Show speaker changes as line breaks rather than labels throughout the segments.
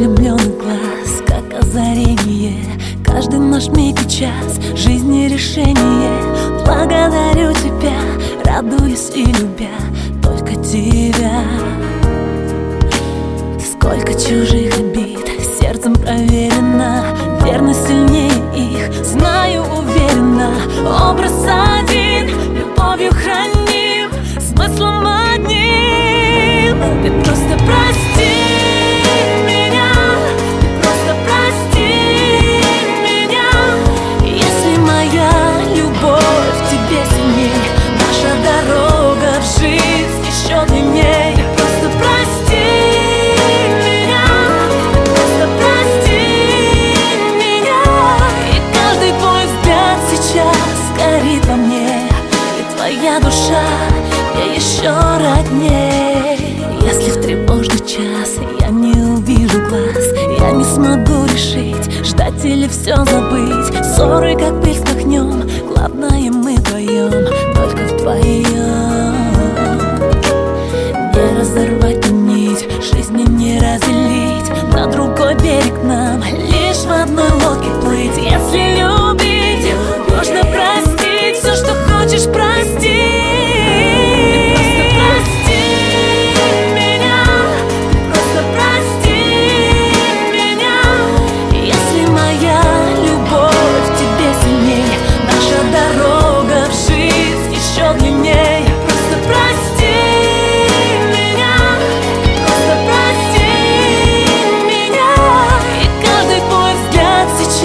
влюбленный глаз, как озарение. Каждый наш миг и час жизни решение. Благодарю тебя, радуюсь и любя только тебя. Сколько чужих обид сердцем проверено, верность сильнее их, знаю уверенно. Образ один, любовью храним, смыслом одним. Ты просто прости меня, ты просто прости меня. Если моя любовь к тебе сильней, наша дорога в жизнь еще длинней. Ты просто прости меня, ты просто прости меня. И каждый твой взгляд сейчас горит во мне, и твоя душа мне еще родней. Если в тревожный час я не увижу глаз, я не смогу решить, ждать или все забыть. Ссоры как пыль смахнем, главное мы вдвоем, только вдвоем. Не разорвать ту нить, жизни не разделить, на другой берег нам лишь в одной лодке плыть. Если любить, можно простить все, что хочешь простить.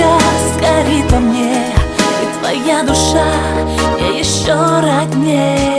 Во мне, и твоя душа мне еще роднее.